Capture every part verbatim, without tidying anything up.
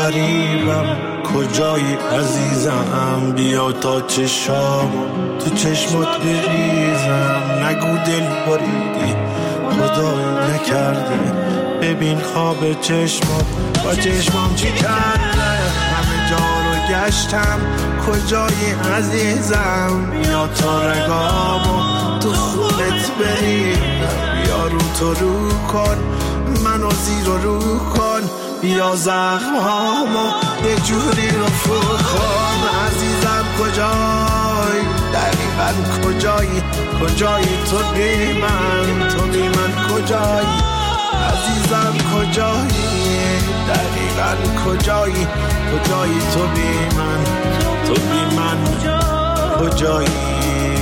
غریبم کجایی عزیزم بیا تا چشام تو چشمات بریزم نگو دل بریدی خدایی نکرده ببین خواب چشمات با چشمام چی کرده همه جا رو گشتم کجایی عزیزم بیا تا رگامو تو خونت بریدم بیا رو تو رو کن منو زیر و رو کن بیا زخم هامو یه جوری رفو کن عزیزم کجایی دقیقا کجایی کجایی تو بی من تو بی من کجایی عزیزم کجایی دقیقا کجایی کجایی تو بی من تو بی من کجایی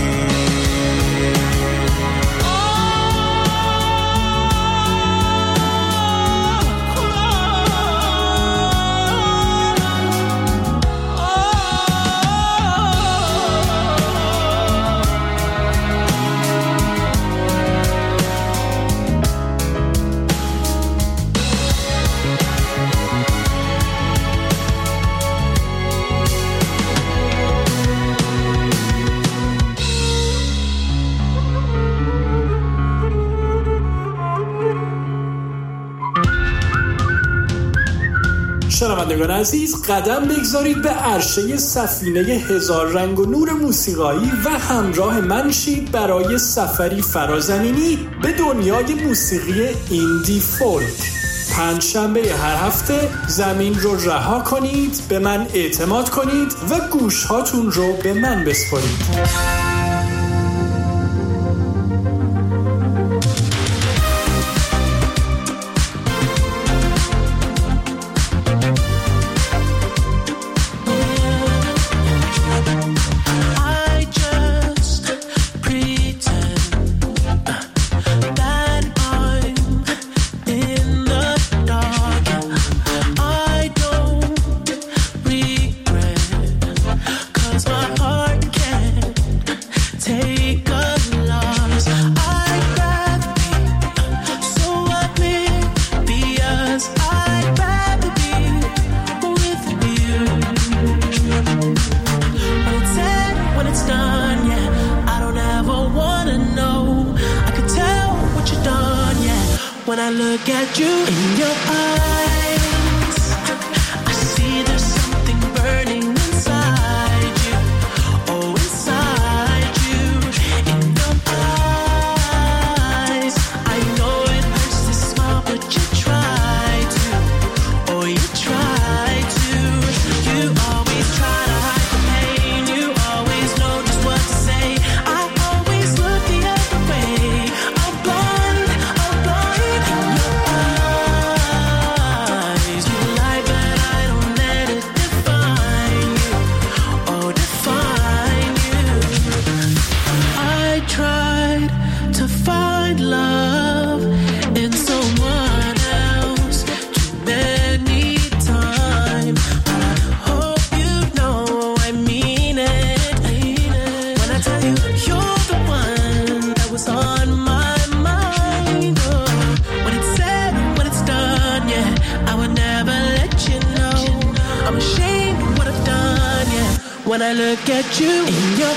شنوندگان عزیز قدم بگذارید به عرشه سفینه هزار رنگ و نور موسیقایی و همراه من شید برای سفری فرازمینی به دنیای موسیقی ایندی فولک. پنج شنبه هر هفته زمین رو رها کنید، به من اعتماد کنید و گوش هاتون رو به من بسپارید. When I look at you in your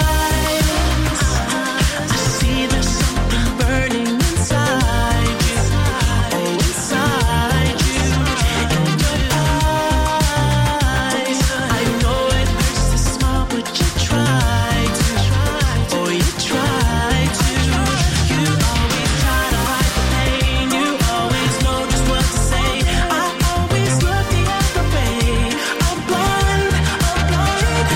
eyes, I see there's something burning inside you. Oh, inside you. In your eyes, I know it hurts to smile, but you try to. Oh, you try to. You always try to hide the pain. You always know just what to say. I always look the other way. I'm blind, I'm blind.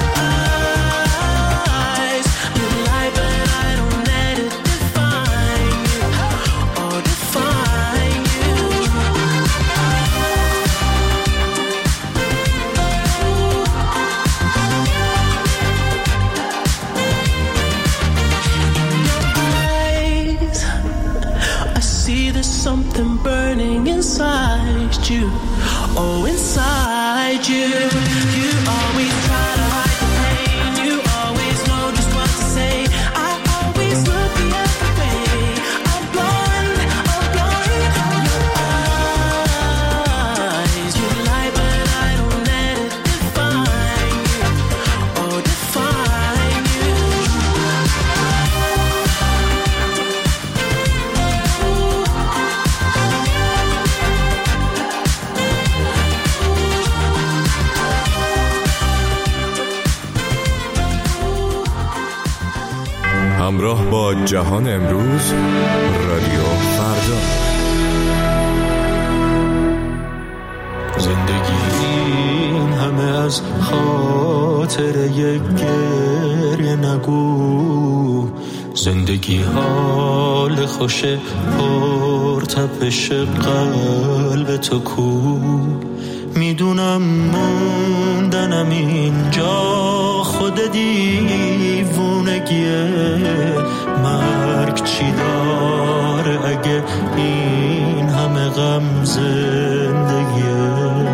Something burning inside you. Oh, inside you. You always try to hide the pain. You always know just what to say. I always look the other way. I'm blind, I'm blind. Your eyes, you lie, but همراه با جهان امروز، رادیو فردا. زندگی این همه از خاطر یک گریه نگو، زندگی حال خوش پر تپش قلب تو کو. میدونم موندنم اینجا خود دیوونگیه، مرگ چی داره اگه این همه غم زندگیه.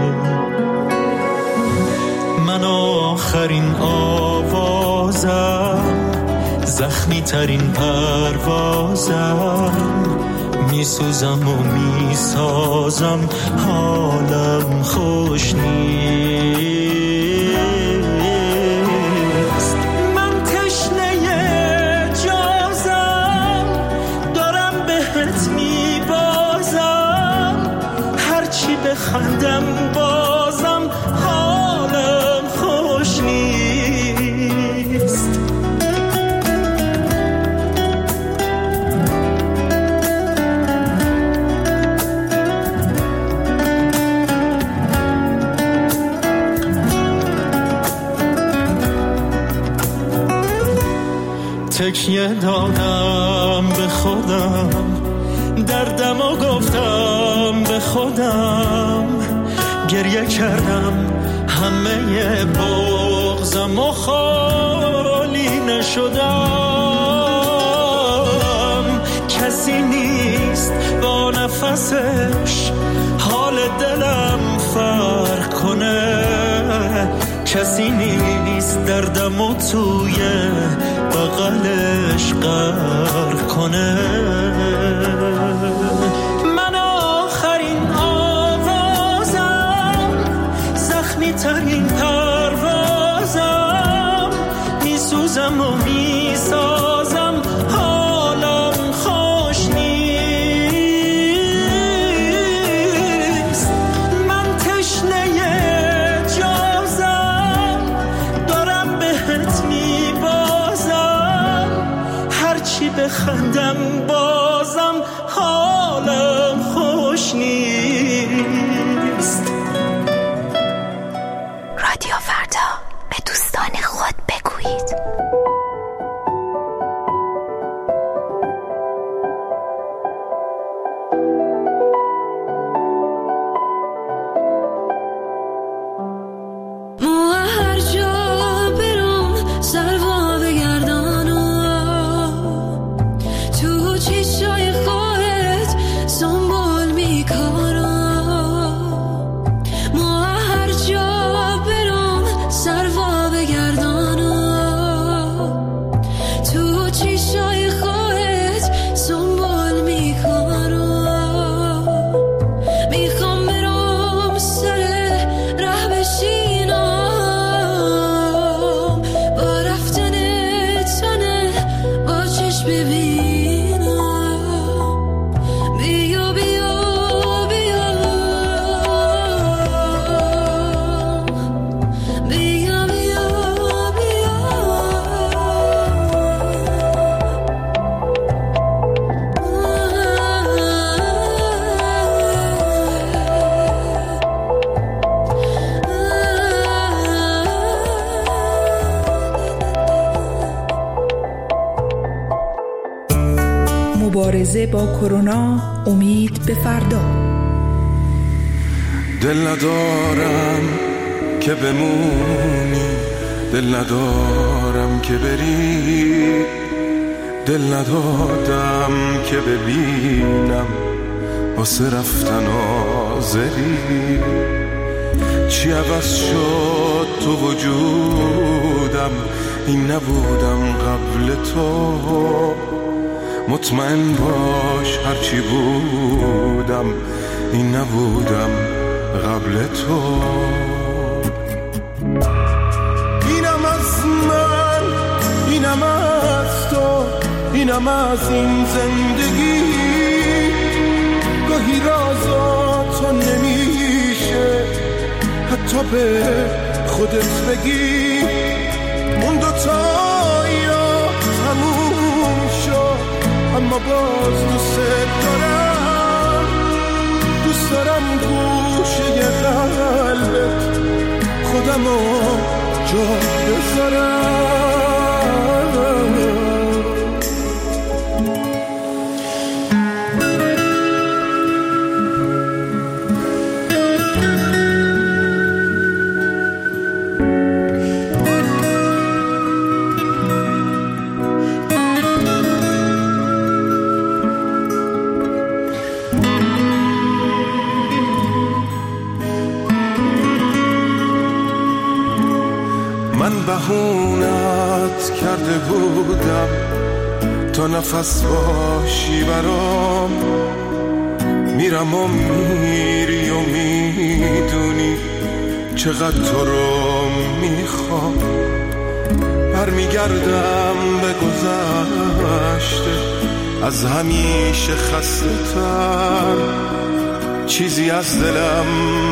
من آخرین آوازم، زخمی ترین پروازم، میسوزم و میسازم، حالم خوش نیست. من تشنه جازم، دارم بهت میبازم، هرچی بخندم بازم حالم خوش نیست. تکیه دادم به خودم، دردم و گفتم به خودم، گریه کردم همه بغضم و خالی نشدم. کسی نیست با نفسش حال دلم فرق کنه، کسی نیست دردمو توی بغلش غرق کنه. من آخرین آوازم، زخمی ترین پروازم، میسوزم و میسازم، حالم خوش نیست. من تشنه جازم، دارم بهت میبازم، هرچی بخندم بازم حالم خوش نیست. رادیو فردا، به دوستان خود بگویید. مبارزه با کرونا، امید به فردا. دل ندارم که بمونی، دل ندارم که بری، دل ندادم که ببینم واسه رفتن آذری. چی عوض شد تو وجودم، این نبودم قبل تو. مطمئن باش هرچی بودم، این نبودم قبل تو. اینم از من، اینم از تو، اینم از این زندگی. گاهی رازا تو نمیشه حتی به خودت بگی. اون دوتا یا تموم بذارم. من بهونت کرده بودم تا نفس باشی برام، میرم و میری و میدونی چقدر تو رو میخوام. برمیگردم به گذشته از همیشه خسته تر، چیزی از دلم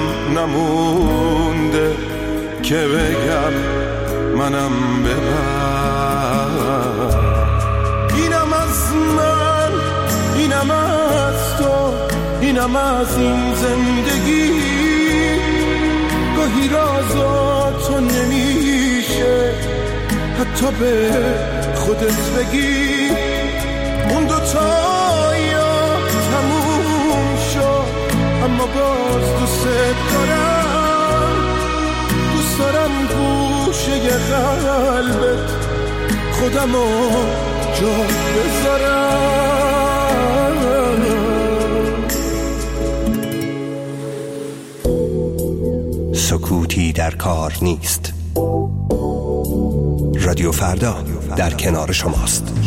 نمونده که بگم منم ببر. اینم از من، اینم از تو، اینم از این زندگی. گاهی رازا تو نمیشه حتی به خودت بگی. اون دوتا یا تموم شد اما باز دوست دارم. دوست دارم گوشه قلبت خودمو جا بذارم. سکوتی در کار نیست. رادیو فردا در کنار شماست.